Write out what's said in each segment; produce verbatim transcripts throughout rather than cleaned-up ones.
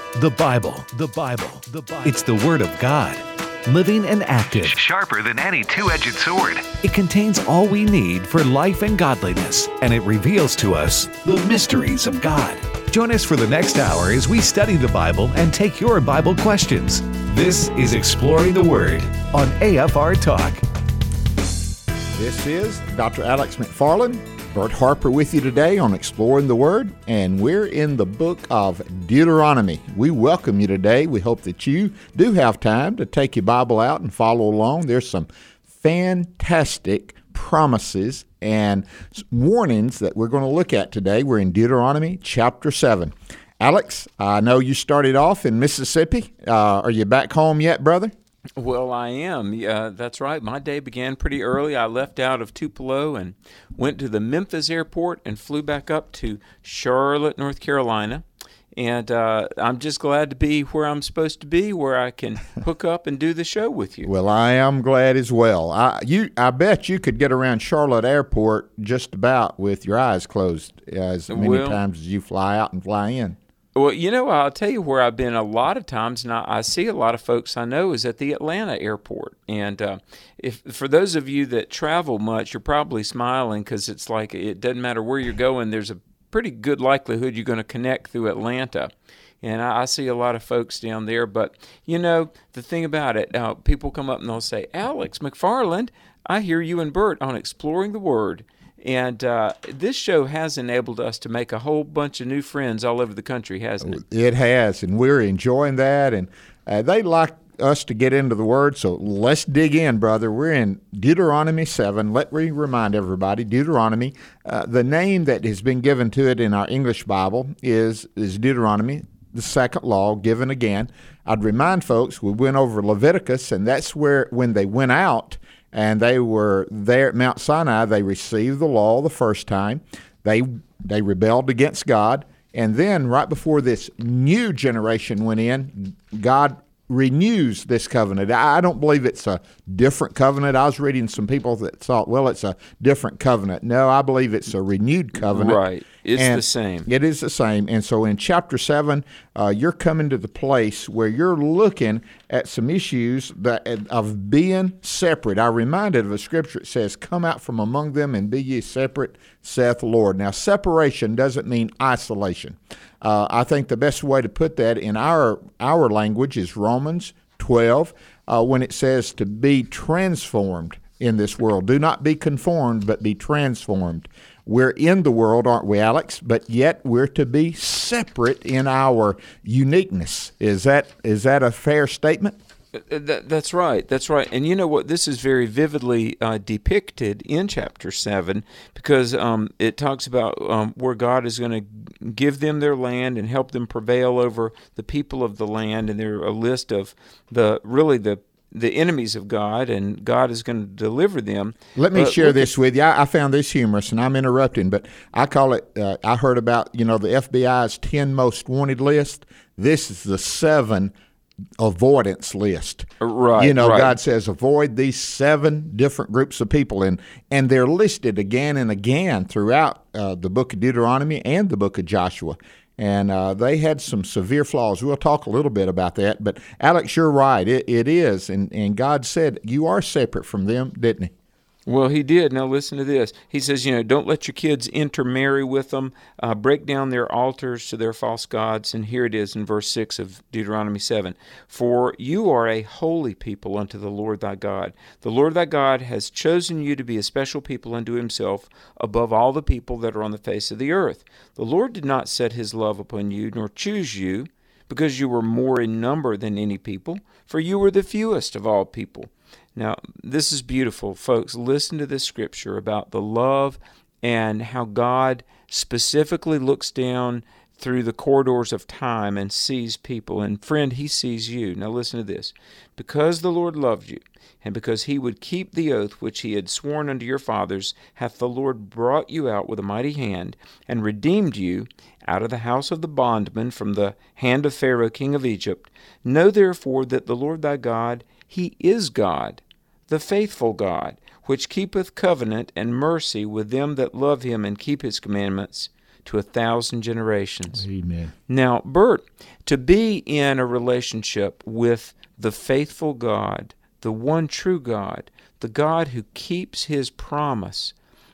The Bible, the Bible, the Bible. It's the Word of God, living and active. Sharper than any two-edged sword. It contains all we need for life and godliness, and it reveals to us the mysteries of God. Join us for the next hour as we study the Bible and take your Bible questions. This is Exploring the Word on A F R Talk. This is Doctor Alex McFarland, Bert Harper with you today on Exploring the Word, and we're in the book of Deuteronomy. We welcome you today. We hope that you do have time to take your Bible out and follow along. There's some fantastic promises and warnings that we're going to look at today. We're in Deuteronomy chapter seven. Alex, I know you started off in Mississippi. Uh, are you back home yet, brother? Well, I am. Yeah, that's right. My day began pretty early. I left out of Tupelo and went to the Memphis airport and flew back up to Charlotte, North Carolina. And uh, I'm just glad to be where I'm supposed to be, where I can hook up and do the show with you. Well, I am glad as well. I you, I bet you could get around Charlotte Airport just about with your eyes closed as many well, times as you fly out and fly in. Well, you know, I'll tell you where I've been a lot of times, and I, I see a lot of folks I know is at the Atlanta airport. And uh, if for those of you that travel much, you're probably smiling because it's like it doesn't matter where you're going. There's a pretty good likelihood you're going to connect through Atlanta. And I, I see a lot of folks down there. But, you know, the thing about it, uh, people come up and they'll say, Alex McFarland, I hear you and Bert on Exploring the Word. And uh, this show has enabled us to make a whole bunch of new friends all over the country, hasn't it? It has, and we're enjoying that. And uh, they'd like us to get into the Word, so let's dig in, brother. We're in Deuteronomy seven. Let me remind everybody, Deuteronomy, uh, the name that has been given to it in our English Bible is, is Deuteronomy, the second law given again. I'd remind folks, we went over Leviticus, and that's where when they went out, and they were there at Mount Sinai, they received the law the first time. They they rebelled against God. And then right before this new generation went in, God renews this covenant. I don't believe it's a different covenant. I was reading some people that thought, well, it's a different covenant. No, I believe it's a renewed covenant. Right. It's and the same. It is the same. And so in chapter seven, uh, you're coming to the place where you're looking at some issues that of being separate. I'm reminded of a scripture that says, come out from among them and be ye separate, saith the Lord. Now, separation doesn't mean isolation. Uh, I think the best way to put that in our our language is Romans twelve, uh, when it says to be transformed in this world. Do not be conformed, but be transformed. We're in the world, aren't we, Alex? But yet we're to be separate in our uniqueness. Is that is that a fair statement? That, that's right. That's right. And you know what? This is very vividly uh, depicted in chapter seven because um, it talks about um, where God is going to give them their land and help them prevail over the people of the land. And there are a list of the really the the enemies of God, and God is going to deliver them. Let me but share this at, with you. I, I found this humorous, and I'm interrupting, but I call it, uh, I heard about, you know, the F B I's ten most wanted list. This is the seven avoidance list. Right. You know, right. God says avoid these seven different groups of people, and, and they're listed again and again throughout uh, the book of Deuteronomy and the book of Joshua. And uh, they had some severe flaws. We'll talk a little bit about that. But, Alex, you're right. It, it is. And, and God said, you are separate from them, didn't he? Well, he did. Now listen to this. He says, you know, don't let your kids intermarry with them. Uh, break down their altars to their false gods. And here it is in verse six of Deuteronomy seven. For you are a holy people unto the Lord thy God. The Lord thy God has chosen you to be a special people unto himself above all the people that are on the face of the earth. The Lord did not set his love upon you, nor choose you, because you were more in number than any people, for you were the fewest of all people. Now, this is beautiful, folks. Listen to this scripture about the love and how God specifically looks down through the corridors of time and sees people. And friend, he sees you. Now listen to this. Because the Lord loved you, and because he would keep the oath which he had sworn unto your fathers, hath the Lord brought you out with a mighty hand, and redeemed you out of the house of the bondman from the hand of Pharaoh king of Egypt. Know therefore that the Lord thy God, he is God, the faithful God, which keepeth covenant and mercy with them that love him and keep his commandments, to a thousand generations. Amen. Now, Bert, to be in a relationship with the faithful God, the one true God, the God who keeps His promise,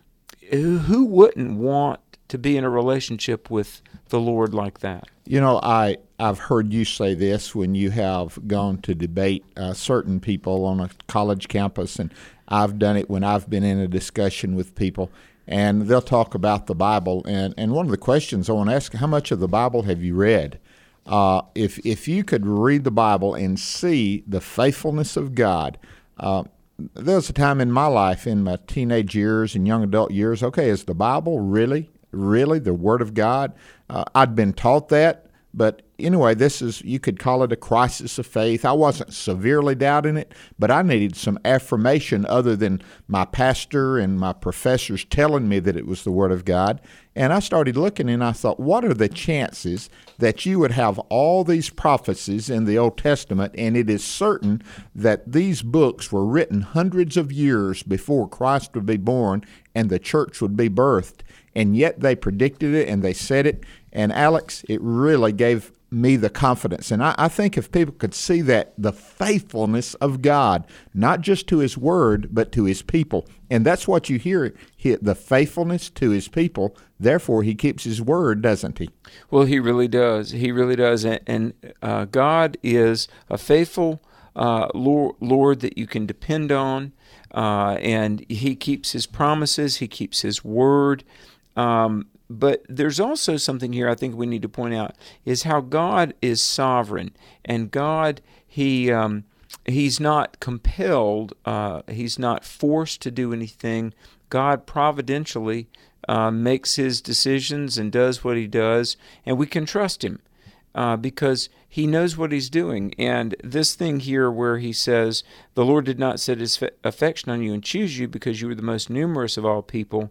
who wouldn't want to be in a relationship with the Lord like that? You know, I, I've heard you say this when you have gone to debate uh, certain people on a college campus, and I've done it when I've been in a discussion with people, and they'll talk about the Bible. And, and one of the questions I want to ask, how much of the Bible have you read? Uh, if, if you could read the Bible and see the faithfulness of God, uh, there was a time in my life, in my teenage years and young adult years, okay, is the Bible really, really the Word of God? Uh, I'd been taught that, but anyway, this is, you could call it a crisis of faith. I wasn't severely doubting it, but I needed some affirmation other than my pastor and my professors telling me that it was the Word of God. And I started looking and I thought, what are the chances that you would have all these prophecies in the Old Testament, and it is certain that these books were written hundreds of years before Christ would be born and the church would be birthed, and yet they predicted it and they said it. And Alex, it really gave me the confidence. And I, I think if people could see that, the faithfulness of God, not just to His Word, but to His people. And that's what you hear, he, the faithfulness to His people. Therefore, He keeps His Word, doesn't He? Well, He really does. He really does. And, and uh, God is a faithful uh, Lord, Lord that you can depend on. Uh, and He keeps His promises. He keeps His Word. Um, But there's also something here I think we need to point out, is how God is sovereign, and God, He um, He's not compelled, uh, He's not forced to do anything. God providentially uh, makes His decisions and does what He does, and we can trust Him uh, because He knows what He's doing. And this thing here where He says, the Lord did not set His affection on you and choose you because you were the most numerous of all people,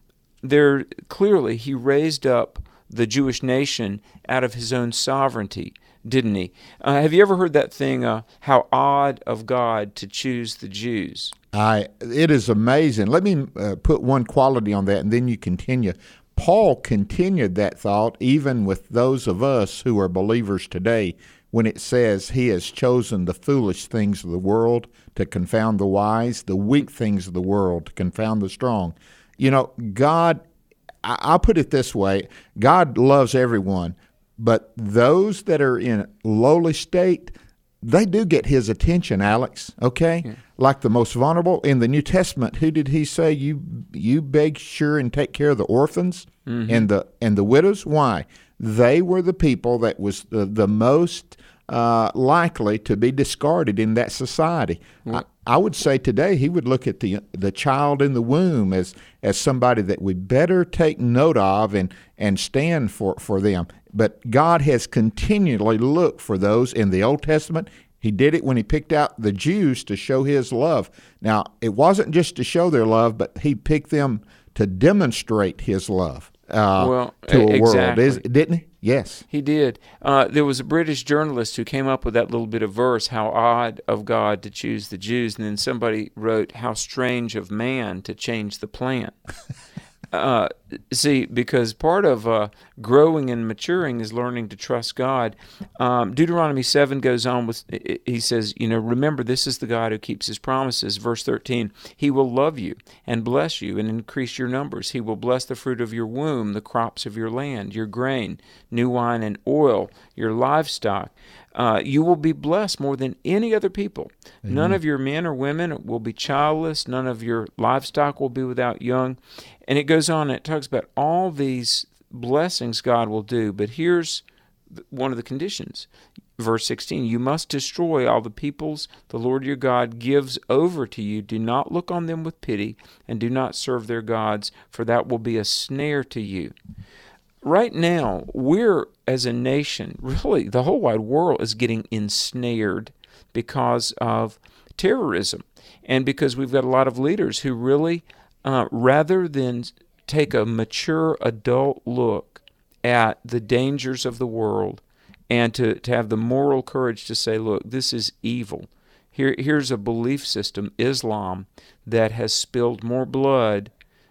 there clearly He raised up the Jewish nation out of His own sovereignty, didn't He? Uh, have you ever heard that thing, uh, how odd of God to choose the Jews? I, it is amazing. Let me uh, put one quality on that, and then you continue. Paul continued that thought even with those of us who are believers today, when it says He has chosen the foolish things of the world to confound the wise, the weak things of the world to confound the strong. You know, God, I'll put it this way, God loves everyone, but those that are in lowly state, they do get His attention, Alex, okay? Yeah. Like the most vulnerable. In the New Testament, who did He say, you you beg, sure, and take care of the orphans mm-hmm. and the and the widows? Why? They were the people that was the, the most uh, likely to be discarded in that society. I, I would say today He would look at the the child in the womb as as somebody that we better take note of and, and stand for, for them. But God has continually looked for those in the Old Testament. He did it when He picked out the Jews to show His love. Now, it wasn't just to show their love, but He picked them to demonstrate His love uh, well, to a exactly. world, Is, didn't He? Yes. He did. Uh, there was a British journalist who came up with that little bit of verse, how odd of God to choose the Jews, and then somebody wrote, how strange of man to change the plan. Uh, see, because part of uh, growing and maturing is learning to trust God. Um, Deuteronomy seven goes on with, he says, you know, remember, this is the God who keeps His promises. Verse thirteen, He will love you and bless you and increase your numbers. He will bless the fruit of your womb, the crops of your land, your grain, new wine and oil, your livestock. Uh, you will be blessed more than any other people. Amen. None of your men or women will be childless. None of your livestock will be without young. And it goes on, and it talks about all these blessings God will do. But here's one of the conditions. Verse sixteen, you must destroy all the peoples the Lord your God gives over to you. Do not look on them with pity, and do not serve their gods, for that will be a snare to you. Right now, we're, as a nation, really, the whole wide world is getting ensnared because of terrorism and because we've got a lot of leaders who really, uh, rather than take a mature adult look at the dangers of the world and to, to have the moral courage to say, look, this is evil. Here, here's a belief system, Islam, that has spilled more blood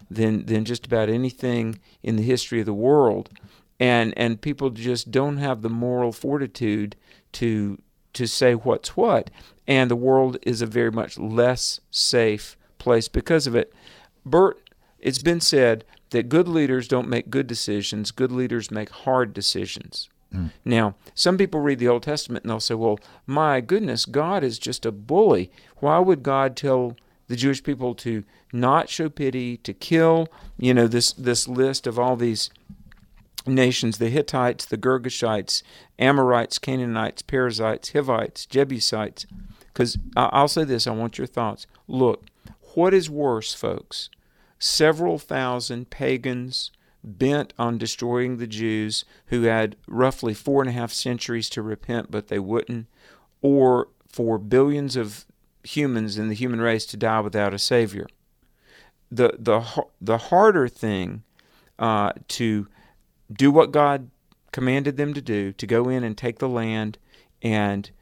than than just about anything in the history of the world, and and people just don't have the moral fortitude to to say what's what, and the world is a very much less safe place because of it. Bert, it's been said that good leaders don't make good decisions, good leaders make hard decisions. Mm. Now, some people read the Old Testament and they'll say, well, my goodness, God is just a bully. Why would God tell the Jewish people to not show pity, to kill? You know, this, this list of all these nations, the Hittites, the Girgashites, Amorites, Canaanites, Perizzites, Hivites, Jebusites. Because I'll say this, I want your thoughts. Look, what is worse, folks? Several thousand pagans bent on destroying the Jews who had roughly four and a half centuries to repent, but they wouldn't, or for billions of humans in the human race to die without a Savior. The the the harder thing uh, to do what God commanded them to do, to go in and take the land and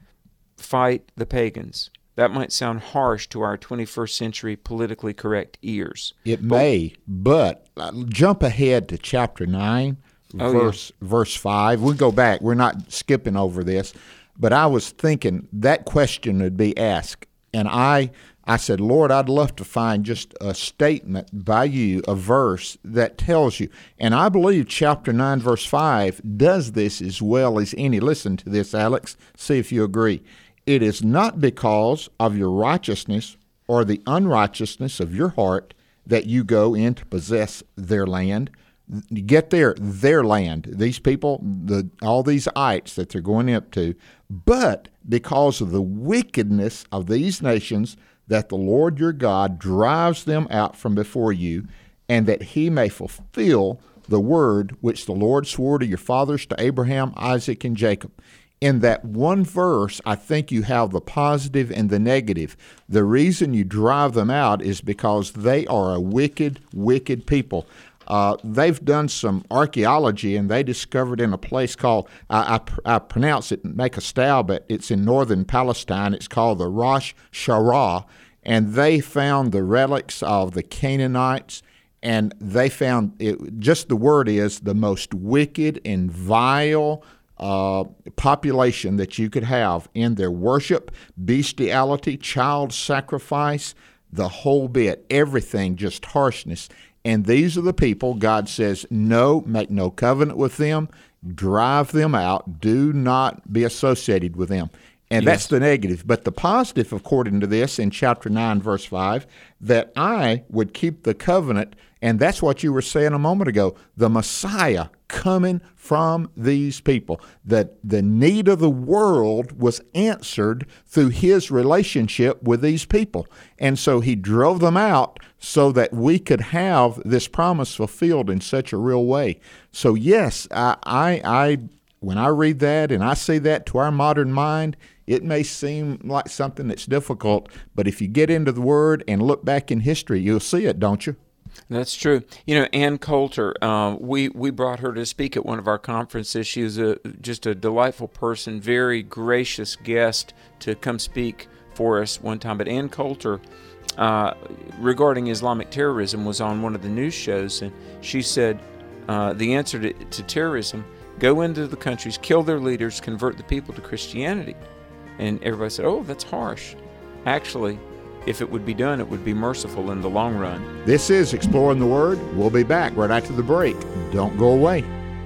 fight the pagans. That might sound harsh to our twenty-first century politically correct ears. It may, but jump ahead to chapter nine, oh, verse yeah. verse five. We'll go back. We're not skipping over this. But I was thinking that question would be asked. And I I said, Lord, I'd love to find just a statement by you, a verse that tells you. And I believe chapter nine, verse five does this as well as any. Listen to this, Alex. See if you agree. It is not because of your righteousness or the unrighteousness of your heart that you go in to possess their land. Get there, their land. These people, the all these ites that they're going up to, but because of the wickedness of these nations, that the Lord your God drives them out from before you, and that he may fulfill the word which the Lord swore to your fathers, to Abraham, Isaac, and Jacob. In that one verse, I think you have the positive and the negative. The reason you drive them out is because they are a wicked, wicked people. Uh, they've done some archaeology, and they discovered in a place called, I, I, I pronounce it, make a stab at, it's in northern Palestine. It's called the Rosh Sharah, and they found the relics of the Canaanites, and they found, it, just the word is, the most wicked and vile Uh, population that you could have in their worship, bestiality, child sacrifice, the whole bit, everything, just harshness. And these are the people God says, no, make no covenant with them, drive them out, do not be associated with them. And yes. That's the negative. But the positive, according to this, in chapter nine, verse five, that I would keep the covenant, and that's what you were saying a moment ago, the Messiah coming from these people. That the need of the world was answered through his relationship with these people. And so he drove them out so that we could have this promise fulfilled in such a real way. So yes, I, I, I when I read that and I see that to our modern mind, it may seem like something that's difficult, but if you get into the Word and look back in history, you'll see it, don't you? That's true. You know, Ann Coulter, uh, we, we brought her to speak at one of our conferences. She was a, just a delightful person, very gracious guest to come speak for us one time. But Ann Coulter, uh, regarding Islamic terrorism, was on one of the news shows, and she said uh, the answer to, to terrorism, go into the countries, kill their leaders, convert the people to Christianity. And everybody said, oh, that's harsh. Actually, if it would be done, it would be merciful in the long run. This is Exploring the Word. We'll be back right after the break. Don't go away.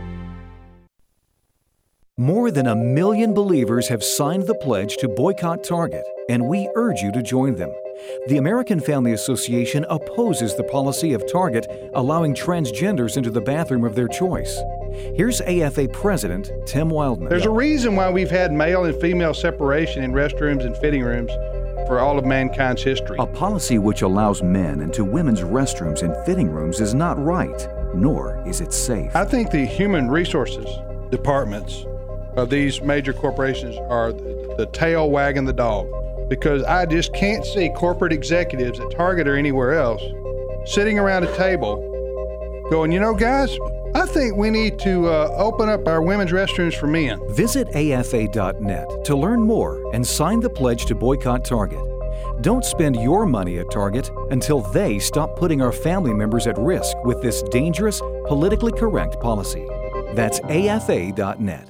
More than a million believers have signed the pledge to boycott Target, and we urge you to join them. The American Family Association opposes the policy of Target allowing transgenders into the bathroom of their choice. Here's A F A President Tim Wildman. There's a reason why we've had male and female separation in restrooms and fitting rooms for all of mankind's history. A policy which allows men into women's restrooms and fitting rooms is not right, nor is it safe. I think the human resources departments of these major corporations are the tail wagging the dog, because I just can't see corporate executives at Target or anywhere else sitting around a table going, you know, guys, I think we need to uh, open up our women's restrooms for men. Visit A F A dot net to learn more and sign the pledge to boycott Target. Don't spend your money at Target until they stop putting our family members at risk with this dangerous, politically correct policy. That's A F A dot net.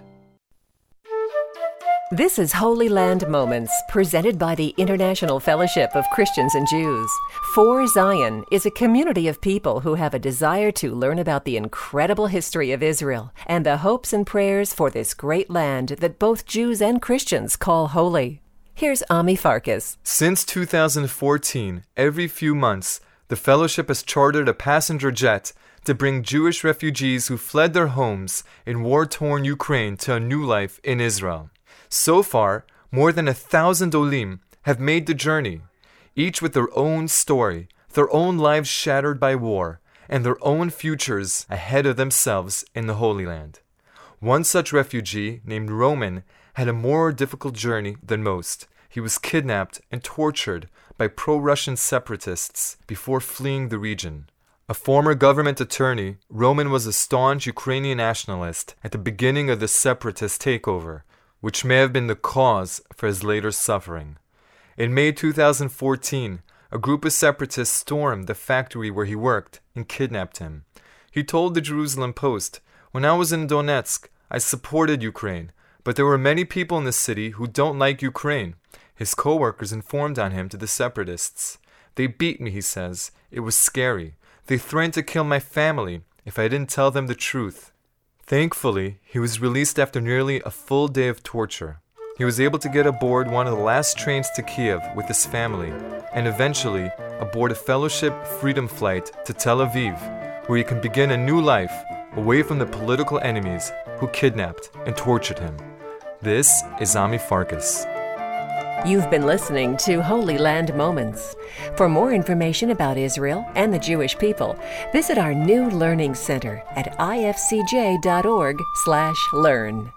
This is Holy Land Moments, presented by the International Fellowship of Christians and Jews. For Zion is a community of people who have a desire to learn about the incredible history of Israel and the hopes and prayers for this great land that both Jews and Christians call holy. Here's Ami Farkas. Since two thousand fourteen, every few months, the Fellowship has chartered a passenger jet to bring Jewish refugees who fled their homes in war-torn Ukraine to a new life in Israel. So far, more than a thousand Olim have made the journey, each with their own story, their own lives shattered by war, and their own futures ahead of themselves in the Holy Land. One such refugee, named Roman, had a more difficult journey than most. He was kidnapped and tortured by pro-Russian separatists before fleeing the region. A former government attorney, Roman was a staunch Ukrainian nationalist at the beginning of the separatist takeover, which may have been the cause for his later suffering. In May two thousand fourteen, a group of separatists stormed the factory where he worked and kidnapped him. He told the Jerusalem Post, "When I was in Donetsk, I supported Ukraine, but there were many people in the city who don't like Ukraine." His co-workers informed on him to the separatists. "They beat me," he says. "It was scary. They threatened to kill my family if I didn't tell them the truth." Thankfully, he was released after nearly a full day of torture. He was able to get aboard one of the last trains to Kiev with his family, and eventually aboard a Fellowship Freedom flight to Tel Aviv, where he can begin a new life away from the political enemies who kidnapped and tortured him. This is Ami Farkas. You've been listening to Holy Land Moments. For more information about Israel and the Jewish people, visit our new Learning Center at ifcj.org slash learn.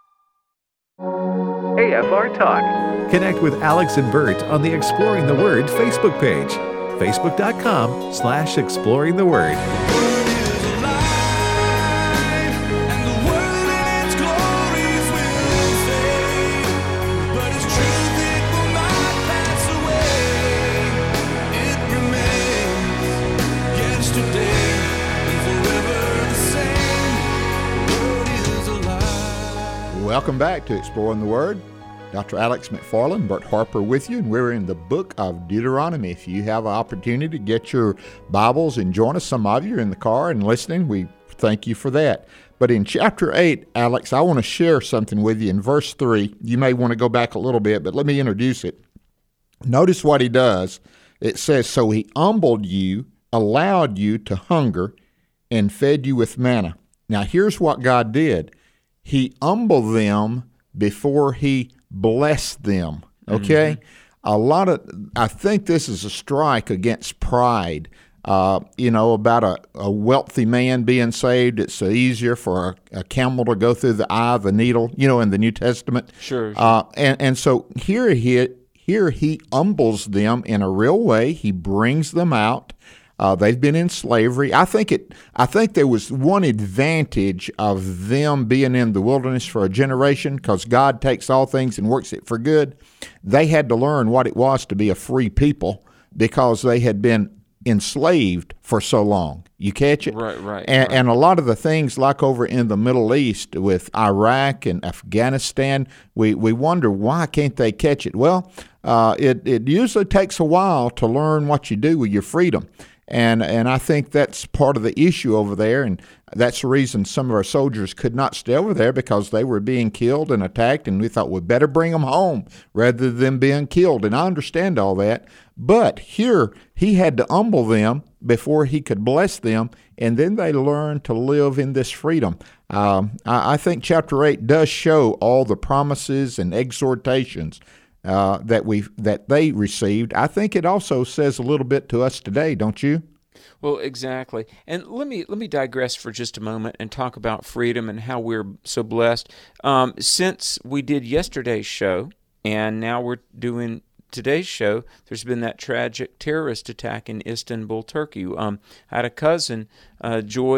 A F R Talk. Connect with Alex and Bert on the Exploring the Word Facebook page, facebook.com slash exploring the word. Welcome back to Exploring the Word. Doctor Alex McFarland, Bert Harper with you, and we're in the book of Deuteronomy. If you have an opportunity to get your Bibles and join us, some of you are in the car and listening, we thank you for that. But in chapter eight, Alex, I want to share something with you in verse three. You may want to go back a little bit, but let me introduce it. Notice what he does. It says, "So he humbled you, allowed you to hunger, and fed you with manna." Now here's what God did. He humbled them before he blessed them, okay? Mm-hmm. A lot of, I think this is a strike against pride, uh, you know, about a, a wealthy man being saved. It's easier for a, a camel to go through the eye of the needle, you know, in the New Testament. Sure. sure. Uh, and, and so here he, here he humbles them in a real way. He brings them out. Uh, they've been in slavery. I think it. I think there was one advantage of them being in the wilderness for a generation, because God takes all things and works it for good. They had to learn what it was to be a free people because they had been enslaved for so long. You catch it? Right, right. And, right. and a lot of the things like over in the Middle East with Iraq and Afghanistan, we, we wonder why can't they catch it? Well, uh, it, it usually takes a while to learn what you do with your freedom. And and I think that's part of the issue over there, and that's the reason some of our soldiers could not stay over there, because they were being killed and attacked, and we thought we'd better bring them home rather than being killed. And I understand all that, but here he had to humble them before he could bless them, and then they learned to live in this freedom. Um, I, I think chapter eight does show all the promises and exhortations Uh, that we that they received. I think it also says a little bit to us today, don't you? Well, exactly. And let me let me digress for just a moment and talk about freedom and how we're so blessed. Um, since we did yesterday's show, and now we're doing today's show, there's been that tragic terrorist attack in Istanbul, Turkey. Um, I had a cousin, uh, Joy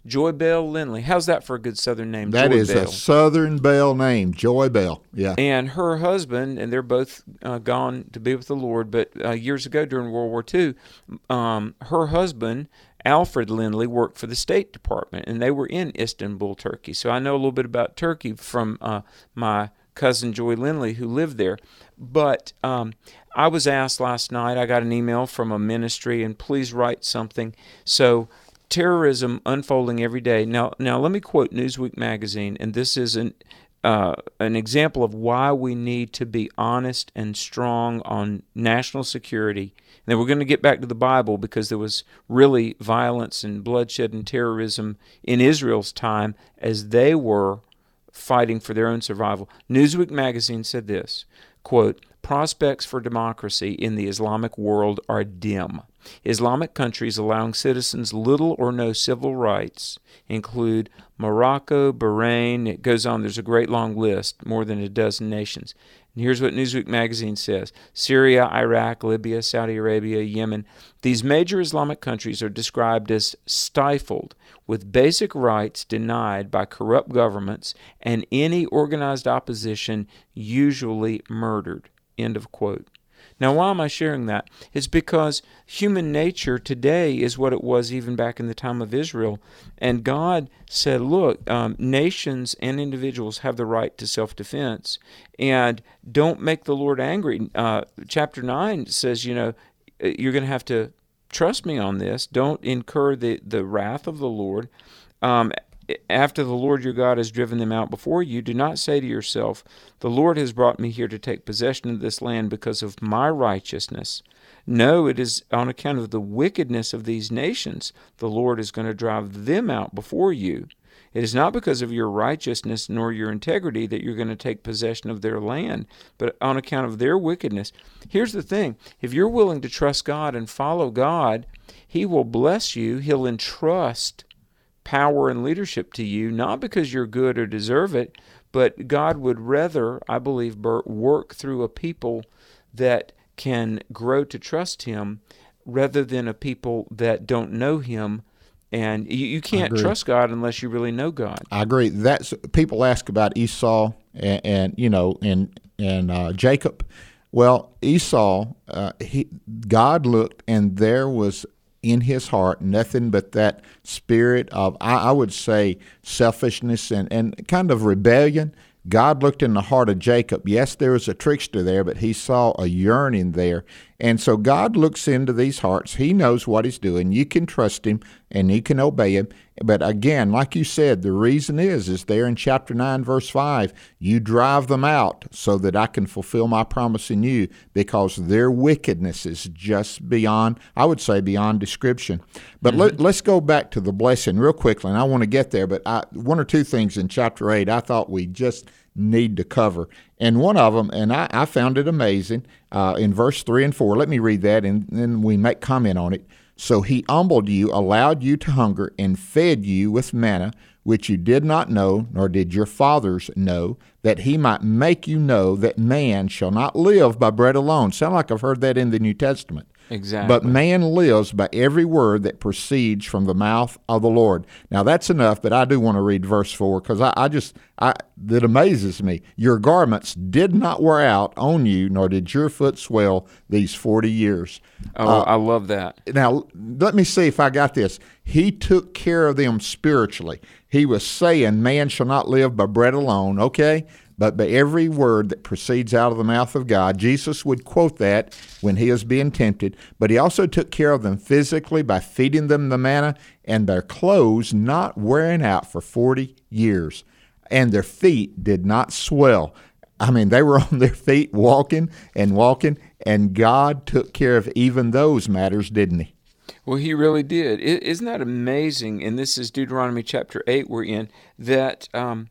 Joy Bell Lindley. How's that for a good Southern name? That Joy is Bell. a Southern Belle name, Joy Bell. Yeah. And her husband, and they're both uh, gone to be with the Lord, but uh, years ago during World War Two, um, her husband, Alfred Lindley, worked for the State Department, and they were in Istanbul, Turkey. So I know a little bit about Turkey from uh, my cousin Joy Lindley, who lived there. But um, I was asked last night, I got an email from a ministry, and please write something. So terrorism unfolding every day. Now, now let me quote Newsweek magazine, and this is an uh, an example of why we need to be honest and strong on national security. And then we're going to get back to the Bible, because there was really violence and bloodshed and terrorism in Israel's time as they were fighting for their own survival. Newsweek magazine said this, quote, "Prospects for democracy in the Islamic world are dim. Islamic countries allowing citizens little or no civil rights include Morocco, Bahrain," it goes on, there's a great long list, more than a dozen nations. And here's what Newsweek magazine says: Syria, Iraq, Libya, Saudi Arabia, Yemen. These major Islamic countries are described as stifled, with basic rights denied by corrupt governments, and any organized opposition usually murdered. End of quote. Now, why am I sharing that? It's because human nature today is what it was even back in the time of Israel. And God said, look, um, nations and individuals have the right to self-defense, and don't make the Lord angry. Uh, chapter nine says, you know, you're going to have to trust me on this. Don't incur the, the wrath of the Lord. Um, After the Lord your God has driven them out before you, do not say to yourself, the Lord has brought me here to take possession of this land because of my righteousness. No, it is on account of the wickedness of these nations the Lord is going to drive them out before you. It is not because of your righteousness nor your integrity that you're going to take possession of their land, but on account of their wickedness. Here's the thing. If you're willing to trust God and follow God, He will bless you. He'll entrust power and leadership to you, not because you're good or deserve it, but God would rather, I believe, Bert, work through a people that can grow to trust Him rather than a people that don't know Him. And you, you can't trust God unless you really know God. I agree. That's people ask about Esau and, and you know and and uh, Jacob. Well, Esau, uh, he God looked, and there was in his heart nothing but that spirit of, I, I would say, selfishness and, and kind of rebellion. God looked in the heart of Jacob. Yes, there was a trickster there, but he saw a yearning there. And so God looks into these hearts. He knows what He's doing. You can trust Him and you can obey Him. But again, like you said, the reason is, is there in chapter nine, verse five, you drive them out so that I can fulfill my promise in you, because their wickedness is just beyond, I would say, beyond description. But mm-hmm. let, let's go back to the blessing real quickly, and I want to get there. But I, one or two things in chapter eight I thought we just need to cover. And one of them, and I, I found it amazing, uh, in verse three and four. Let me read that, and then we make comment on it. So He humbled you, allowed you to hunger, and fed you with manna, which you did not know, nor did your fathers know, that He might make you know that man shall not live by bread alone. Sound like I've heard that in the New Testament. Exactly. But man lives by every word that proceeds from the mouth of the Lord. Now that's enough, but I do want to read verse four, because I, I just, I, that amazes me. Your garments did not wear out on you, nor did your foot swell these forty years. Oh, uh, I love that. Now, let me see if I got this. He took care of them spiritually. He was saying, man shall not live by bread alone, okay? But by every word that proceeds out of the mouth of God. Jesus would quote that when He was being tempted. But He also took care of them physically by feeding them the manna, and their clothes not wearing out for forty years. And their feet did not swell. I mean, they were on their feet walking and walking, and God took care of even those matters, didn't He? Well, He really did. Isn't that amazing? And this is Deuteronomy chapter eight we're in, that um,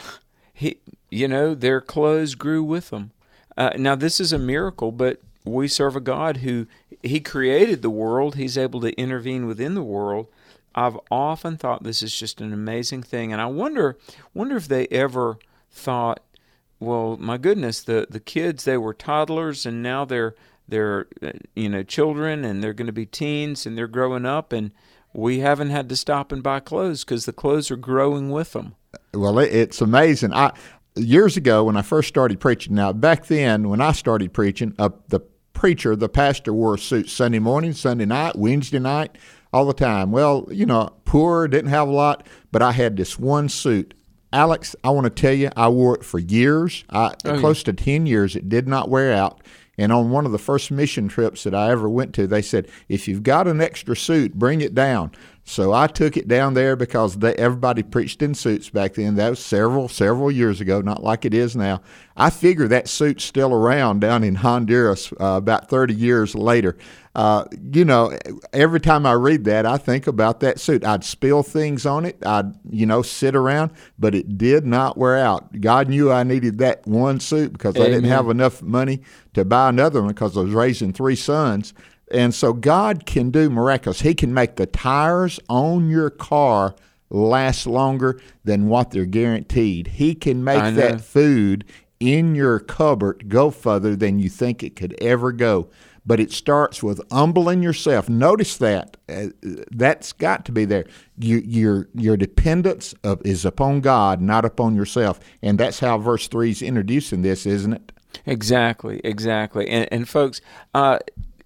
He... You know, their clothes grew with them. Uh, now, this is a miracle, but we serve a God who, He created the world. He's able to intervene within the world. I've often thought this is just an amazing thing, and I wonder wonder if they ever thought, well, my goodness, the, the kids, they were toddlers, and now they're, they're you know, children, and they're going to be teens, and they're growing up, and we haven't had to stop and buy clothes because the clothes are growing with them. Well, it, it's amazing. I years ago when I first started preaching. Now back then when I started preaching, uh, the preacher, the pastor, wore a suit Sunday morning, Sunday night, Wednesday night, all the time. Well, you know, poor, didn't have a lot, but I had this one suit. Alex, I want to tell you, I wore it for years, I, oh, close yeah. to ten years. It did not wear out. And on one of the first mission trips that I ever went to, they said, if you've got an extra suit, bring it down. So I took it down there because they, everybody preached in suits back then. That was several, several years ago, not like it is now. I figure that suit's still around down in Honduras uh, about thirty years later. Uh, you know, every time I read that, I think about that suit. I'd spill things on it. I'd, you know, sit around, but it did not wear out. God knew I needed that one suit because Amen. I didn't have enough money to buy another one because I was raising three sons. And so God can do miraculous. He can make the tires on your car last longer than what they're guaranteed. He can make that food in your cupboard go further than you think it could ever go. But it starts with humbling yourself. Notice that. Uh, that's got to be there. You, your your dependence of, is upon God, not upon yourself. And that's how verse three is introducing this, isn't it? Exactly, exactly. And, and folks, uh,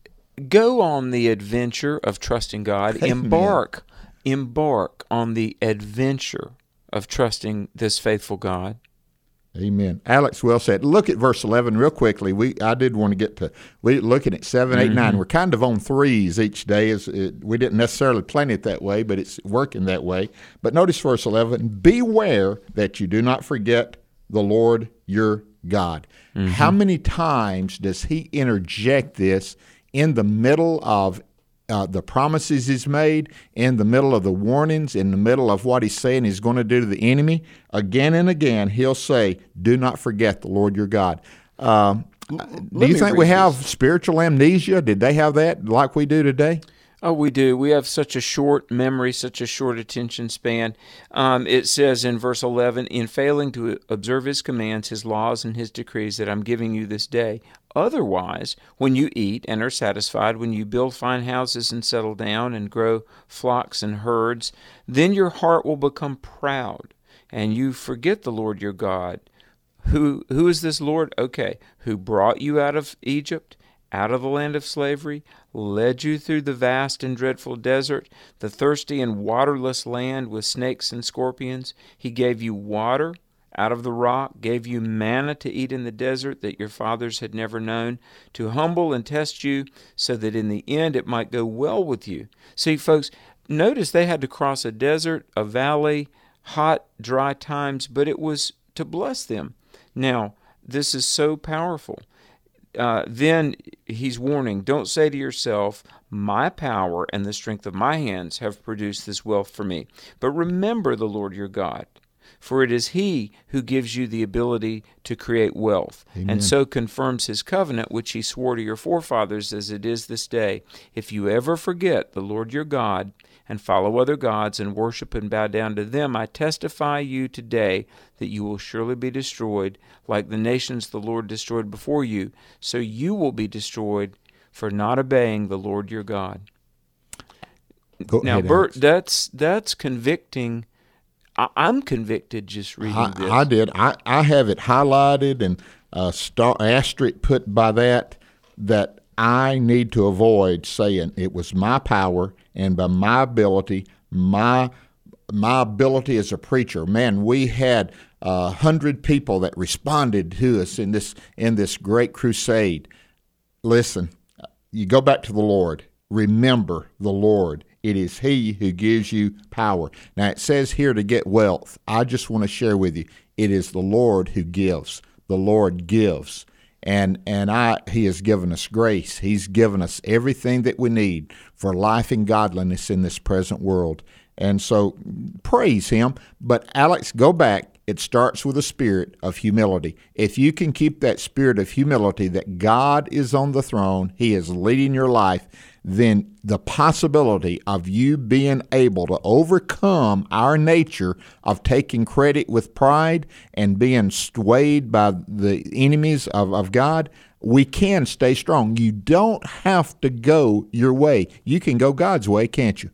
go on the adventure of trusting God. Amen. Embark, embark on the adventure of trusting this faithful God. Amen. Alex well said. Look at verse eleven real quickly. We I did want to get to, we looking at seven, eight, mm-hmm. nine. We're kind of on threes each day. Is it, we didn't necessarily plan it that way, but it's working that way. But notice verse eleven, beware that you do not forget the Lord your God. Mm-hmm. How many times does he interject this in the middle of Uh, the promises he's made, in the middle of the warnings, in the middle of what he's saying he's going to do to the enemy? Again and again, he'll say, do not forget the Lord your God. Um, do you think we have this. spiritual amnesia? Did they have that like we do today? Oh, we do. We have such a short memory, such a short attention span. Um, it says in verse eleven, in failing to observe his commands, his laws, and his decrees that I'm giving you this day. Otherwise, when you eat and are satisfied, when you build fine houses and settle down and grow flocks and herds, then your heart will become proud, and you forget the Lord your God. Who who is this Lord? Okay, who brought you out of Egypt, out of the land of slavery, led you through the vast and dreadful desert, the thirsty and waterless land with snakes and scorpions. He gave you water out of the rock, gave you manna to eat in the desert that your fathers had never known, to humble and test you so that in the end it might go well with you. See, folks, notice they had to cross a desert, a valley, hot, dry times, but it was to bless them. Now, this is so powerful. Uh, then he's warning, don't say to yourself, my power and the strength of my hands have produced this wealth for me. But remember the Lord your God, for it is he who gives you the ability to create wealth, Amen. And so confirms his covenant, which he swore to your forefathers as it is this day. If you ever forget the Lord your God and follow other gods and worship and bow down to them, I testify you today that you will surely be destroyed, like the nations the Lord destroyed before you. So you will be destroyed for not obeying the Lord your God. Go now, ahead, Bert, Alex. that's that's convicting. I, I'm convicted just reading I, this. I did. I, I have it highlighted and a star asterisk put by that that I need to avoid saying it was my power and by my ability, my my ability as a preacher. Man, we had a hundred people that responded to us in this in this great crusade. Listen, you go back to the Lord. Remember the Lord. It is he who gives you power. Now, it says here to get wealth. I just want to share with you, it is the Lord who gives. The Lord gives. And and I he has given us grace. He's given us everything that we need for life and godliness in this present world. And so praise him. But Alex, go back. It starts with a spirit of humility. If you can keep that spirit of humility that God is on the throne, he is leading your life, then the possibility of you being able to overcome our nature of taking credit with pride and being swayed by the enemies of, of God, we can stay strong. You don't have to go your way. You can go God's way, can't you?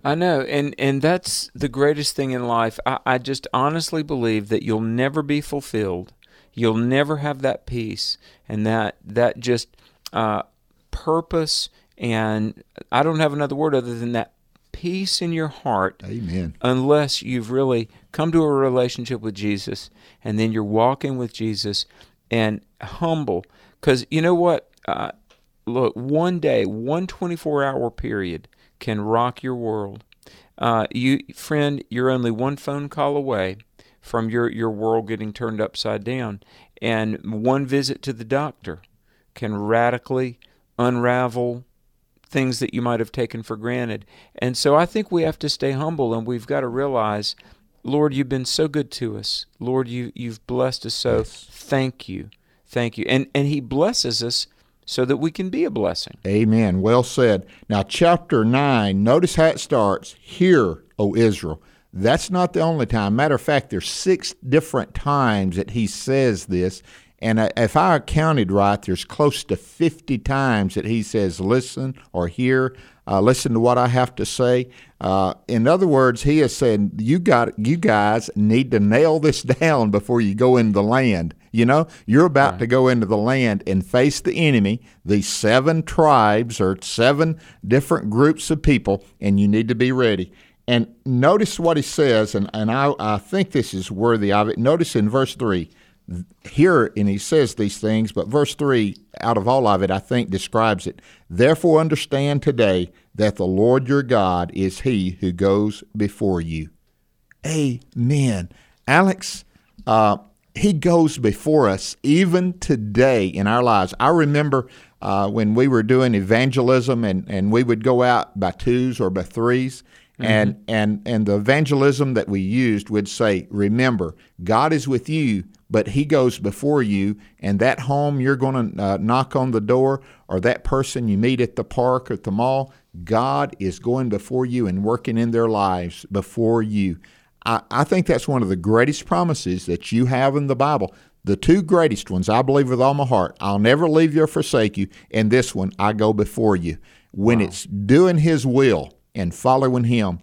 I know, and, and that's the greatest thing in life. I, I just honestly believe that you'll never be fulfilled. You'll never have that peace and that that just uh, purpose, and I don't have another word other than that peace in your heart. Amen. Unless you've really come to a relationship with Jesus, and then you're walking with Jesus and humble. Because you know what? Uh, look, one day, one twenty-four hour period can rock your world. Uh, you, friend, you're only one phone call away from your, your world getting turned upside down. And one visit to the doctor can radically unravel things that you might have taken for granted. And so I think we have to stay humble, and we've got to realize, Lord, you've been so good to us. Lord, you, you've blessed us so. Yes. Thank you. Thank you. And, and he blesses us so that we can be a blessing. Amen. Well said. Now, chapter nine, notice how it starts. Hear, O Israel. That's not the only time. Matter of fact, there's six different times that he says this. And if I counted right, there's close to fifty times that he says, listen or hear, uh, listen to what I have to say. Uh, in other words, he has said, you got, you guys need to nail this down before you go into the land. You know, you're about right. to go into the land and face the enemy, these seven tribes or seven different groups of people, and you need to be ready. And notice what he says, and, and I, I think this is worthy of it. Notice in verse three, here, and he says these things, but verse three, out of all of it, I think describes it. Therefore understand today that the Lord your God is he who goes before you. Amen. Alex, uh, he goes before us even today in our lives. I remember uh, when we were doing evangelism, and, and we would go out by twos or by threes, mm-hmm. and, and, and the evangelism that we used would say, remember, God is with you, but he goes before you, and that home you're going to uh, knock on the door, or that person you meet at the park or at the mall, God is going before you and working in their lives before you. I, I think that's one of the greatest promises that you have in the Bible. The two greatest ones, I believe with all my heart, I'll never leave you or forsake you, and this one, I go before you. When wow. it's doing his will and following him,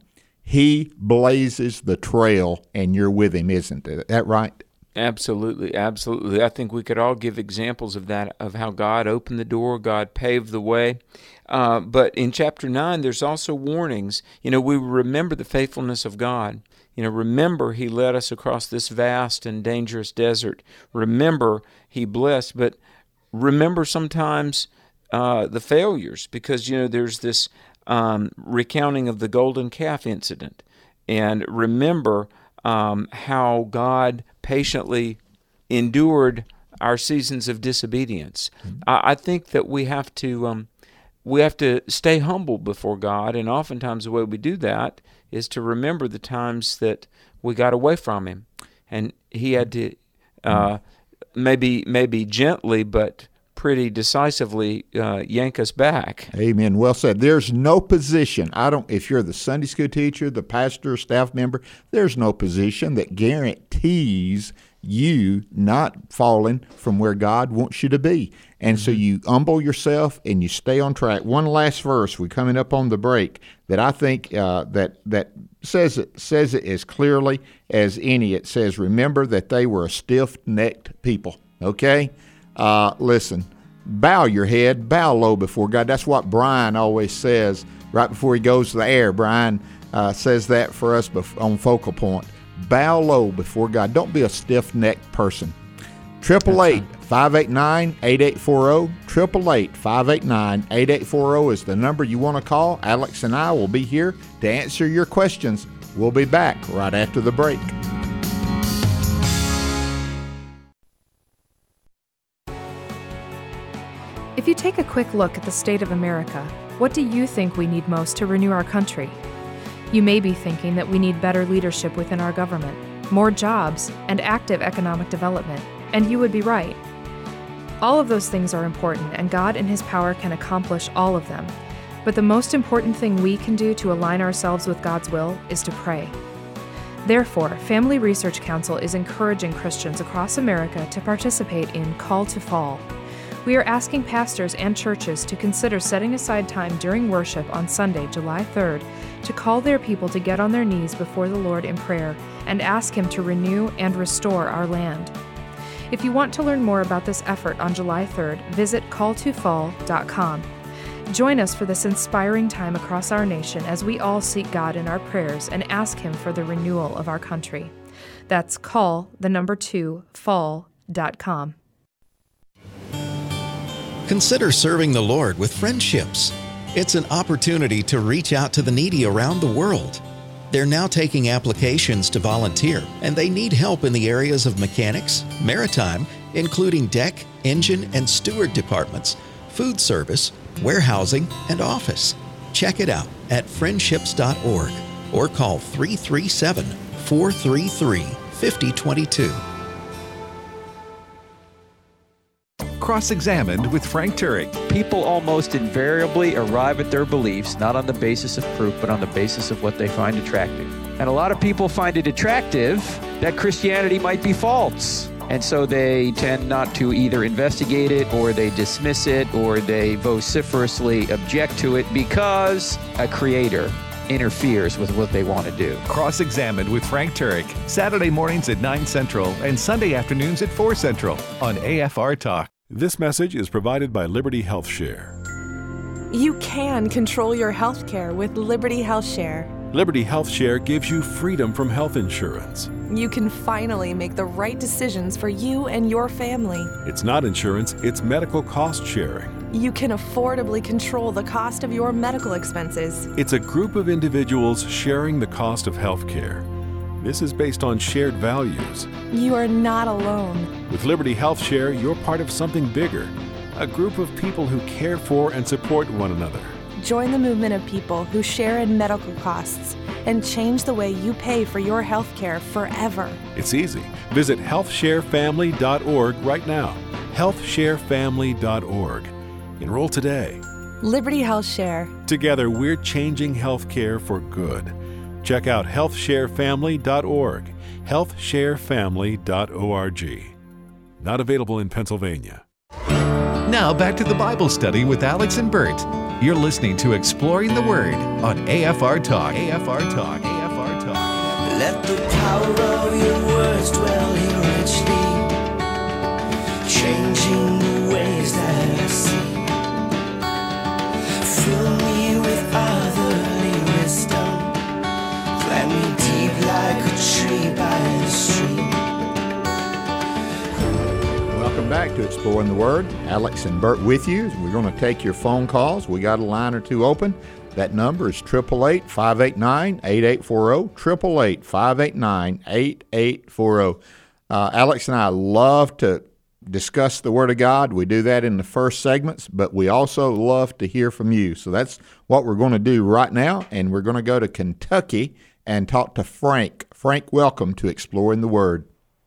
he blazes the trail, and you're with him, isn't it? That right? Absolutely, absolutely. I think we could all give examples of that, of how God opened the door, God paved the way. Uh, but in chapter nine, there's also warnings. You know, we remember the faithfulness of God. You know, remember he led us across this vast and dangerous desert. Remember he blessed, but remember sometimes uh, the failures, because, you know, there's this um, recounting of the golden calf incident. And remember um, how God patiently endured our seasons of disobedience. Mm-hmm. I, I think that we have to um, we have to stay humble before God, and oftentimes the way we do that is to remember the times that we got away from him, and he had to uh, maybe maybe gently but pretty decisively uh, yank us back. Amen. Well said. There's no position. I don't. If you're the Sunday school teacher, the pastor, staff member, there's no position that guarantees you not falling from where God wants you to be. And mm-hmm. so you humble yourself and you stay on track. One last verse, we're coming up on the break, that I think uh, that that says it says it as clearly as any. It says, remember that they were a stiff-necked people. Okay? Uh, listen, bow your head, bow low before God. That's what Brian always says right before he goes to the air. Brian uh, says that for us on Focal Point. Bow low before God. Don't be a stiff-necked person. triple eight, five eight nine, eight eight four zero. triple eight, five eight nine, eight eight four zero is the number you want to call. Alex and I will be here to answer your questions. We'll be back right after the break. If you take a quick look at the state of America, what do you think we need most to renew our country? You may be thinking that we need better leadership within our government, more jobs, and active economic development, and you would be right. All of those things are important, and God in His power can accomplish all of them. But the most important thing we can do to align ourselves with God's will is to pray. Therefore, Family Research Council is encouraging Christians across America to participate in Call to Fall. We are asking pastors and churches to consider setting aside time during worship on Sunday, July third, to call their people to get on their knees before the Lord in prayer and ask Him to renew and restore our land. If you want to learn more about this effort on July third, visit call to fall dot com. Join us for this inspiring time across our nation as we all seek God in our prayers and ask Him for the renewal of our country. That's call, the number two, fall dot com. Consider serving the Lord with Friendships. It's an opportunity to reach out to the needy around the world. They're now taking applications to volunteer, and they need help in the areas of mechanics, maritime, including deck, engine, and steward departments, food service, warehousing, and office. Check it out at friendships dot org or call three three seven, four three three, five zero two two. Cross-Examined with Frank Turek. People almost invariably arrive at their beliefs not on the basis of proof, but on the basis of what they find attractive. And a lot of people find it attractive that Christianity might be false. And so they tend not to either investigate it, or they dismiss it, or they vociferously object to it because a creator interferes with what they want to do. Cross-Examined with Frank Turek. Saturday mornings at nine Central and Sunday afternoons at four Central on A F R Talk. This message is provided by Liberty Health Share. You can control your health care with Liberty Health Share. Liberty Health Share gives you freedom from health insurance. You can finally make the right decisions for you and your family. It's not insurance, it's medical cost sharing. You can affordably control the cost of your medical expenses. It's a group of individuals sharing the cost of health care. This is based on shared values. You are not alone. With Liberty Health Share, you're part of something bigger, a group of people who care for and support one another. Join the movement of people who share in medical costs and change the way you pay for your health care forever. It's easy. Visit health share family dot org right now. health share family dot org. Enroll today. Liberty Health Share. Together, we're changing health care for good. Check out health share family dot org, health share family dot org. Not available in Pennsylvania. Now back to the Bible study with Alex and Bert. You're listening to Exploring the Word on A F R Talk. A F R Talk. A F R Talk. Let the power of your words dwell here richly, changing the ways that I see. Fill me with otherly wisdom. Plant me deep like a tree by the stream. Welcome back to Exploring the Word. Alex and Bert with you. We're going to take your phone calls. We got a line or two open. That number is eight eight eight, five eight nine, eight eight four zero, eight eight eight, five eight nine, eight eight four zero. Uh, Alex and I love to discuss the Word of God. We do that in the first segments, but we also love to hear from you. So that's what we're going to do right now, and we're going to go to Kentucky and talk to Frank. Frank, welcome to Exploring the Word.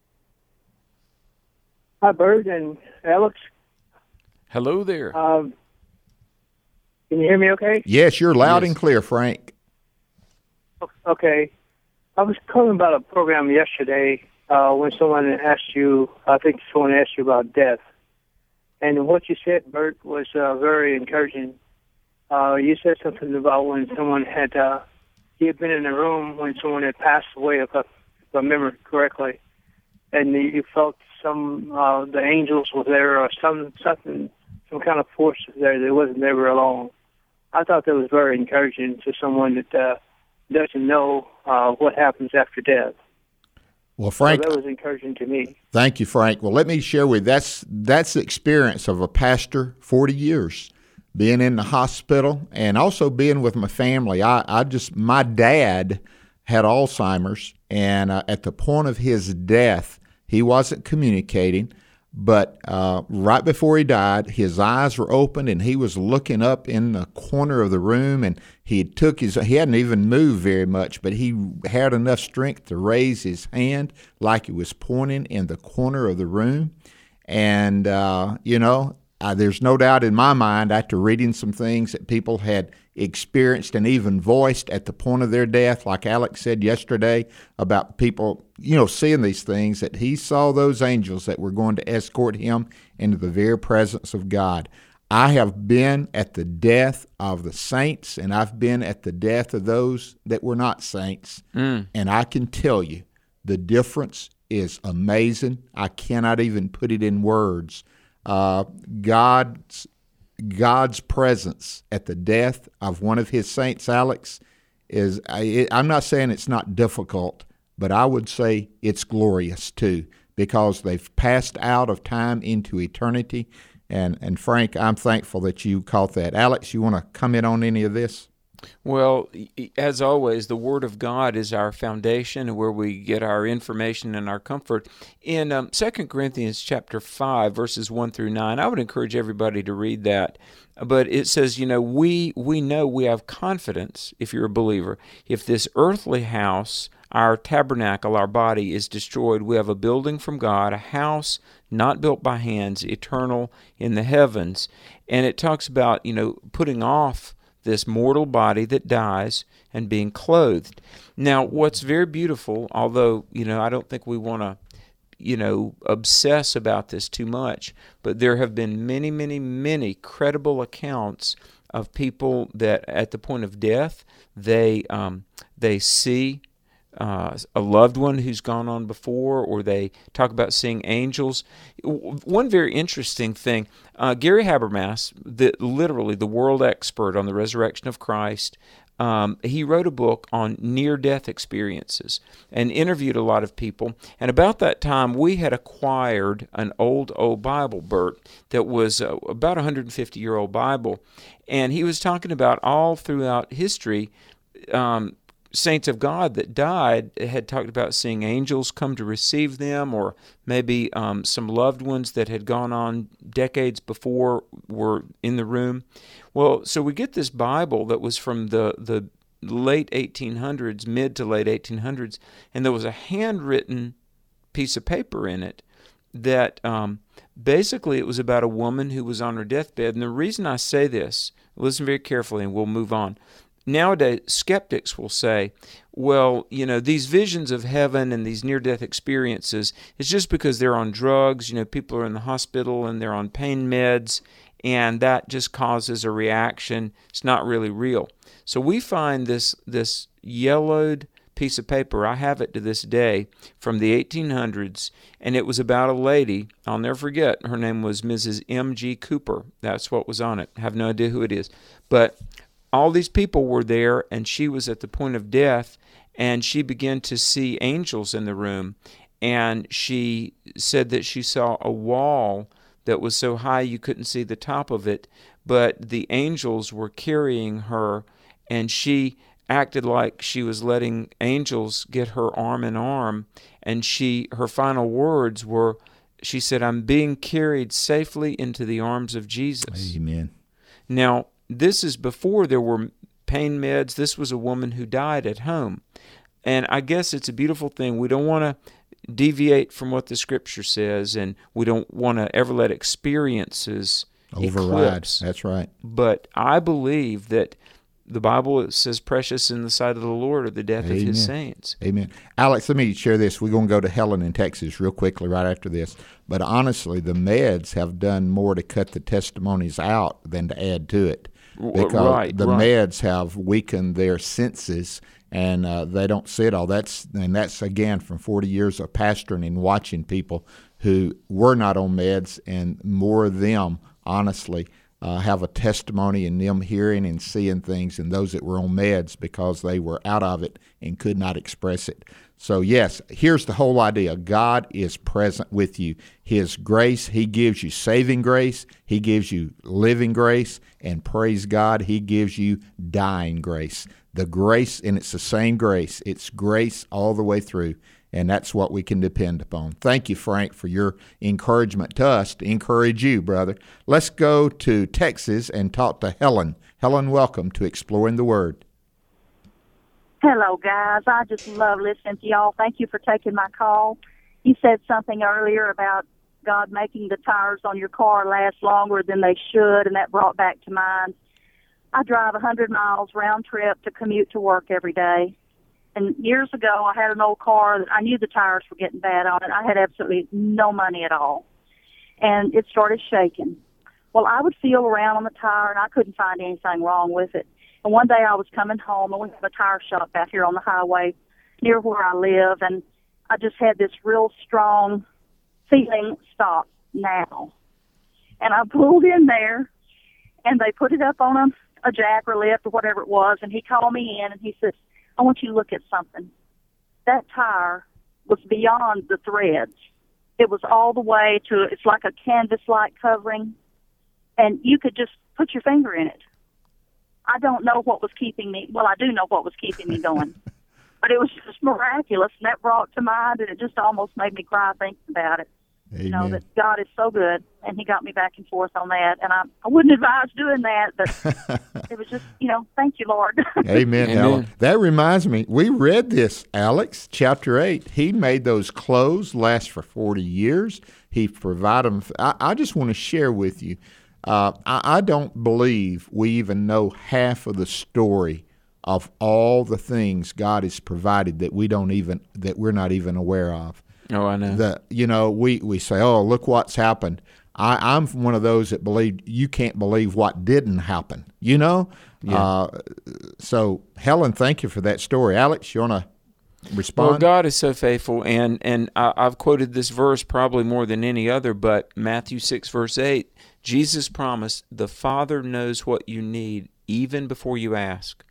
Hi, Bert and Alex. Hello there. Um, can you hear me okay? Yes, you're loud Yes. and clear, Frank. Okay. I was calling about a program yesterday uh, when someone asked you, I think someone asked you about death. And what you said, Bert, was uh, very encouraging. Uh, you said something about when someone had, uh, he had been in a room when someone had passed away, if I, if I remember correctly, and you felt some, uh, the angels were there or some, something, some kind of force was there that wasn't ever alone. I thought that was very encouraging to someone that uh, doesn't know uh, what happens after death. Well, Frank, so that was encouraging to me. Thank you, Frank. Well, let me share with you, that's that's the experience of a pastor, forty years, being in the hospital and also being with my family. I, I just, my dad had Alzheimer's, and uh, at the point of his death, he wasn't communicating, but uh, right before he died, his eyes were opened and he was looking up in the corner of the room, and he took his, he hadn't even moved very much, but he had enough strength to raise his hand like he was pointing in the corner of the room. And, uh, you know, uh, there's no doubt in my mind, after reading some things that people had experienced and even voiced at the point of their death, like Alex said yesterday about people, you know, seeing these things, that he saw those angels that were going to escort him into the very presence of God. I have been at the death of the saints, and I've been at the death of those that were not saints, mm. and I can tell you the difference is amazing. I cannot even put it in words. Uh, God's God's presence at the death of one of his saints, Alex, is, I, I'm not saying it's not difficult, but I would say it's glorious too, because they've passed out of time into eternity. And, and Frank, I'm thankful that you caught that. Alex, you want to comment on any of this? Well, as always, the Word of God is our foundation, where we get our information and our comfort. In um, Second Corinthians chapter five, verses one through nine, I would encourage everybody to read that. But it says, you know, we we know we have confidence, if you're a believer, if this earthly house, our tabernacle, our body, is destroyed, we have a building from God, a house not built by hands, eternal in the heavens. And it talks about, you know, putting off this mortal body that dies and being clothed. Now, what's very beautiful, although, you know, I don't think we want to, you know, obsess about this too much, but there have been many, many, many credible accounts of people that at the point of death, they um, they see Uh, a loved one who's gone on before, or they talk about seeing angels. One very interesting thing, uh, Gary Habermas, the, literally the world expert on the resurrection of Christ, um, he wrote a book on near-death experiences and interviewed a lot of people. And about that time, we had acquired an old, old Bible, Bert, that was uh, about a one hundred fifty-year-old Bible. And he was talking about all throughout history, um, saints of God that died had talked about seeing angels come to receive them, or maybe um, some loved ones that had gone on decades before were in the room. Well, so we get this Bible that was from the, the late eighteen hundreds, mid to late eighteen hundreds, and there was a handwritten piece of paper in it that um, basically it was about a woman who was on her deathbed. And the reason I say this, listen very carefully and we'll move on. Nowadays, skeptics will say, well, you know, these visions of heaven and these near-death experiences, it's just because they're on drugs. You know, people are in the hospital and they're on pain meds, and that just causes a reaction. It's not really real. So we find this this yellowed piece of paper, I have it to this day, from the eighteen hundreds, and it was about a lady, I'll never forget, her name was Missus M G Cooper. That's what was on it. I have no idea who it is. But all these people were there, and she was at the point of death, and she began to see angels in the room, and she said that she saw a wall that was so high you couldn't see the top of it, but the angels were carrying her, and she acted like she was letting angels get her arm in arm, and she her final words were, she said, "I'm being carried safely into the arms of Jesus." Amen. Now, this is before there were pain meds. This was a woman who died at home. And I guess it's a beautiful thing. We don't want to deviate from what the Scripture says, and we don't want to ever let experiences override. Eclipse. That's right. But I believe that the Bible says precious in the sight of the Lord are the death Amen. of his saints. Amen. Alex, let me share this. We're going to go to Helen in Texas real quickly right after this. But honestly, the meds have done more to cut the testimonies out than to add to it. Because right, the right. meds have weakened their senses, and uh, they don't see it all. That's and that's again from forty years of pastoring and watching people who were not on meds, and more of them, honestly, uh, have a testimony in them hearing and seeing things than those that were on meds because they were out of it and could not express it. So yes, here's the whole idea. God is present with you. His grace, he gives you saving grace. He gives you living grace. And praise God, he gives you dying grace. The grace, and it's the same grace. It's grace all the way through. And that's what we can depend upon. Thank you, Frank, for your encouragement to us, to encourage you, brother. Let's go to Texas and talk to Helen. Helen, welcome to Exploring the Word. Hello, guys. I just love listening to y'all. Thank you for taking my call. You said something earlier about God making the tires on your car last longer than they should, and that brought back to mind. I drive one hundred miles round trip to commute to work every day. And years ago, I had an old car that I knew the tires were getting bad on it. I had absolutely no money at all. And it started shaking. Well, I would feel around on the tire, and I couldn't find anything wrong with it. And one day I was coming home, and we have a tire shop out here on the highway near where I live, and I just had this real strong feeling, stop now. And I pulled in there, and they put it up on a, a jack or lift or whatever it was, and he called me in, and he says, I want you to look at something. That tire was beyond the threads. It was all the way to, it's like a canvas-like covering, and you could just put your finger in it. I don't know what was keeping me, well, I do know what was keeping me going, but it was just miraculous, and that brought to mind, and it just almost made me cry thinking about it. Amen. You know, that God is so good, and he got me back and forth on that, and I, I wouldn't advise doing that, but it was just, you know, thank you, Lord. Amen, Amen. Alex. That reminds me, we read this, Alex, chapter eight. He made those clothes last for forty years. He provided them. I, I just want to share with you, uh, I, I don't believe we even know half of the story of all the things God has provided that we don't even, that we're not even aware of. Oh, I know. The, you know, we, we say, oh, look what's happened. I, I'm one of those that believe you can't believe what didn't happen, you know? Yeah. Uh, so, Helen, thank you for that story. Alex, you want to respond? Well, God is so faithful, and, and I, I've quoted this verse probably more than any other, but Matthew six, verse eight, Jesus promised, the Father knows what you need even before you ask.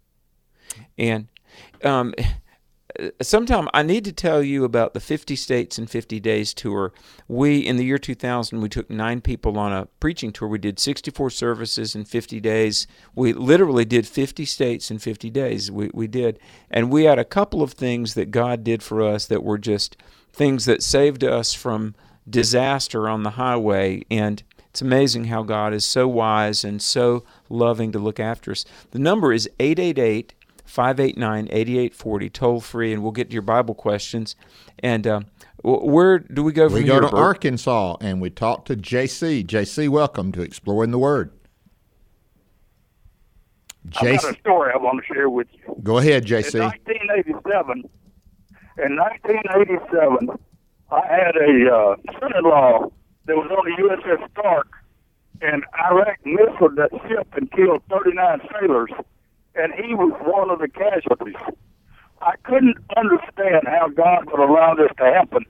And um sometime I need to tell you about the fifty States in fifty Days tour. We, in the year two thousand, we took nine people on a preaching tour. We did sixty-four services in fifty days. We literally did fifty states in fifty days. We we did. And we had a couple of things that God did for us that were just things that saved us from disaster on the highway. And it's amazing how God is so wise and so loving to look after us. The number is eight eight eight, five eight nine, eight eight four zero, toll free, and we'll get to your Bible questions. And uh, where do we go from here? We here, go to Bert? Arkansas, and we talk to J C. J C, welcome to Exploring the Word. J C, I've got a story I want to share with you. Go ahead, J C. In nineteen eighty-seven, in nineteen eighty-seven, I had a uh, son-in-law that was on the U S S Stark, and Iraq missiled that ship and killed thirty-nine sailors. And he was one of the casualties. I couldn't understand how God would allow this to happen.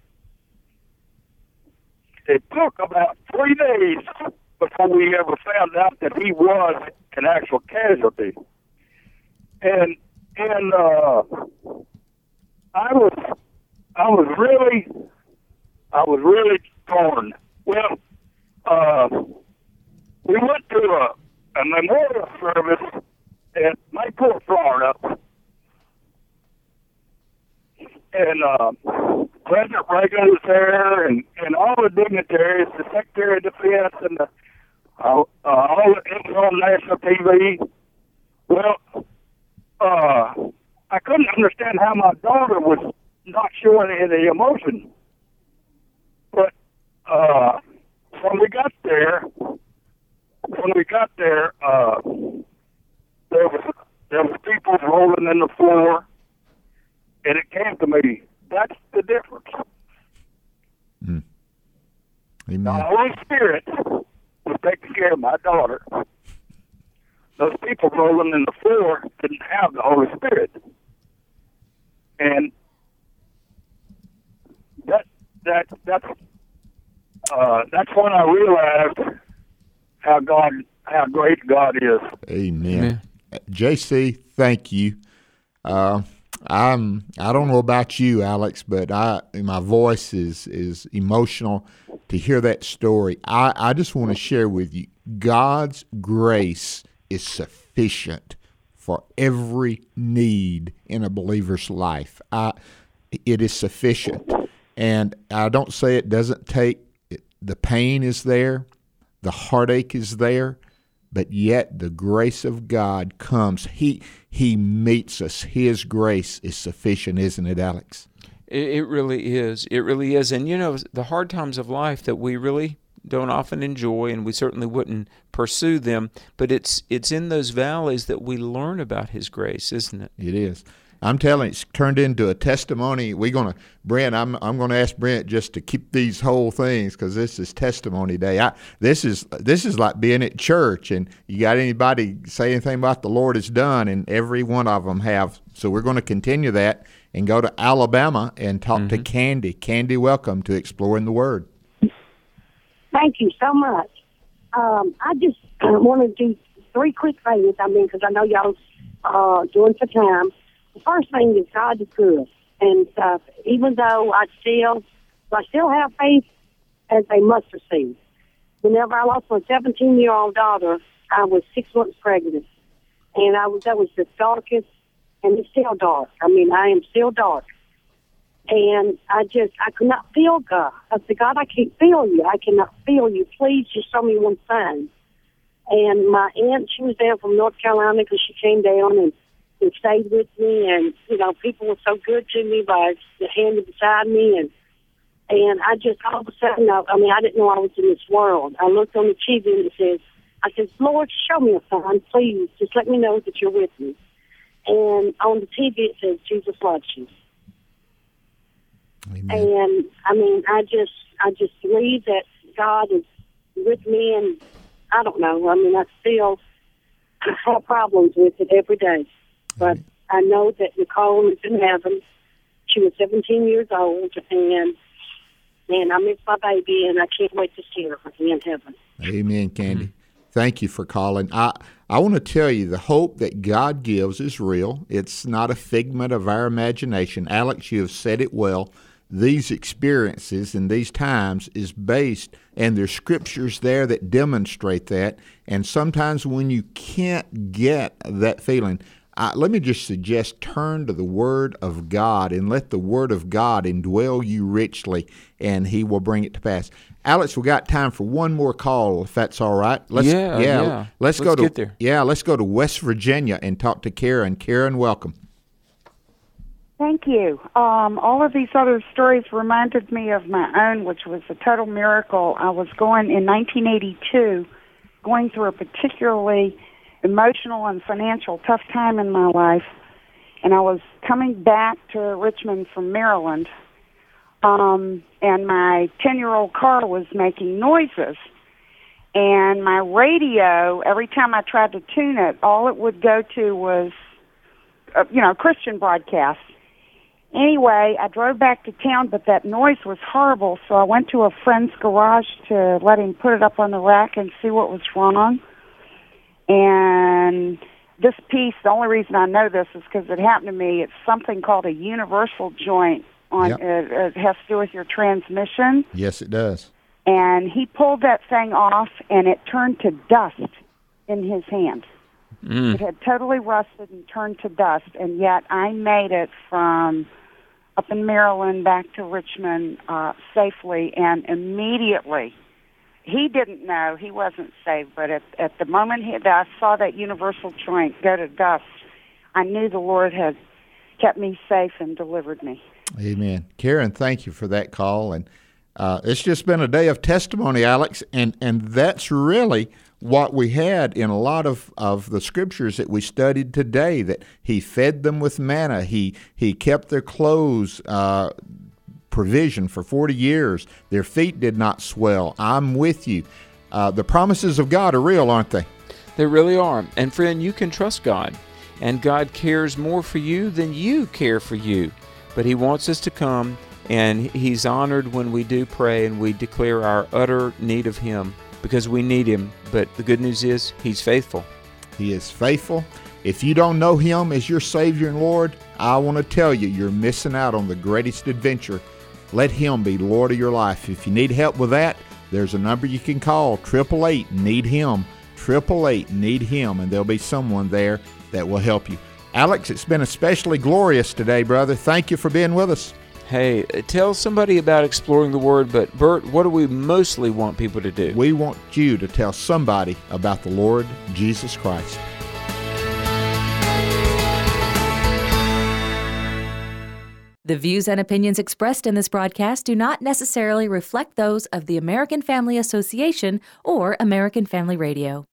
It took about three days before we ever found out that he was an actual casualty. And and uh, I was I was really I was really torn. Well, uh, we went to a, a memorial service at Mayport, Florida, and uh, President Reagan was there, and, and all the dignitaries, the Secretary of Defense, and the, uh, uh, all the, it was on national T V. Well, uh, I couldn't understand how my daughter was not showing any emotion. But uh, when we got there, when we got there, uh, There was there was people rolling in the floor, and it came to me. That's the difference. Mm. Amen. The Holy Spirit was taking care of my daughter. Those people rolling in the floor didn't have the Holy Spirit, and that that that's uh, that's when I realized how God how great God is. Amen. Yeah. J C, thank you. Uh, I'm. I don't know about you, Alex, but I my voice is is emotional to hear that story. I, I just want to share with you, God's grace is sufficient for every need in a believer's life. I, it is sufficient, and I don't say it doesn't take. The pain is there, the heartache is there. But yet the grace of God comes. He he meets us. His grace is sufficient, isn't it, Alex? It, it really is. It really is. And, you know, the hard times of life that we really don't often enjoy, and we certainly wouldn't pursue them, but it's it's in those valleys that we learn about His grace, isn't it? It is. I'm telling you, it's turned into a testimony. We're gonna, Brent. I'm I'm gonna ask Brent just to keep these whole things because this is testimony day. I this is this is like being at church, and you got anybody say anything about the Lord has done, and every one of them have. So we're going to continue that and go to Alabama and talk mm-hmm. to Candy. Candy, welcome to Exploring the Word. Thank you so much. Um, I just uh, want to do three quick things. I mean, because I know y'all uh, doing for time. The first thing is God is good, and uh, even though I still, I still have faith as a mustard seed. Whenever I lost my seventeen-year-old daughter, I was six months pregnant, and I was that was the darkest, and it's still dark. I mean, I am still dark. And I just, I could not feel God. I said, God, I can't feel you. I cannot feel you. Please just show me one sign. And my aunt, she was down from North Carolina because she came down and, and stayed with me. And, you know, people were so good to me by the hand beside me. And and I just, all of a sudden, I, I mean, I didn't know I was in this world. I looked on the T V and it says, I said, Lord, show me a sign, please. Just let me know that you're with me. And on the T V it says, Jesus loves you. Amen. And I mean, I just, I just believe that God is with me, and I don't know. I mean, I still have problems with it every day, but Amen. I know that Nicole is in heaven. She was seventeen years old, and and I miss my baby, and I can't wait to see her in heaven. Amen, Candy. Mm-hmm. Thank you for calling. I I want to tell you the hope that God gives is real. It's not a figment of our imagination. Alex, you have said it well. These experiences and these times is based, and there's scriptures there that demonstrate that. And sometimes when you can't get that feeling, uh, let me just suggest turn to the Word of God and let the Word of God indwell you richly, and He will bring it to pass. Alex, we got time for one more call, if that's all right. Let's, yeah, yeah. Let's, let's go to get there. Yeah, let's go to West Virginia and talk to Karen. Karen, welcome. Thank you. Um, all of these other stories reminded me of my own, which was a total miracle. I was going in nineteen eighty-two, going through a particularly emotional and financial tough time in my life, and I was coming back to Richmond from Maryland, um, and my ten-year-old car was making noises, and my radio, every time I tried to tune it, all it would go to was, uh, you know, Christian broadcasts. Anyway, I drove back to town, but that noise was horrible, so I went to a friend's garage to let him put it up on the rack and see what was wrong. And this piece, the only reason I know this is because it happened to me. It's something called a universal joint. On yep. it, it has to do with your transmission. Yes, it does. And he pulled that thing off, and it turned to dust in his hand. Mm. It had totally rusted and turned to dust, and yet I made it from up in Maryland back to Richmond uh, safely, and immediately, he didn't know, he wasn't saved, but at, at the moment he, that I saw that universal joint go to dust, I knew the Lord had kept me safe and delivered me. Amen. Karen, thank you for that call, and uh, it's just been a day of testimony, Alex, and, and that's really what we had in a lot of, of the scriptures that we studied today, that he fed them with manna, he he kept their clothes uh, provision for forty years, their feet did not swell. I'm with you. Uh, the promises of God are real, aren't they? They really are. And friend, you can trust God, and God cares more for you than you care for you. But He wants us to come, and He's honored when we do pray and we declare our utter need of Him, because we need Him. But the good news is He's faithful. He is faithful. If you don't know Him as your Savior and Lord, I want to tell you, you're missing out on the greatest adventure. Let Him be Lord of your life. If you need help with that, there's a number you can call, eight eight eight, need him, eight eight eight, need him, and there'll be someone there that will help you. Alex, it's been especially glorious today, brother. Thank you for being with us. Hey, tell somebody about Exploring the Word, but Bert, what do we mostly want people to do? We want you to tell somebody about the Lord Jesus Christ. The views and opinions expressed in this broadcast do not necessarily reflect those of the American Family Association or American Family Radio.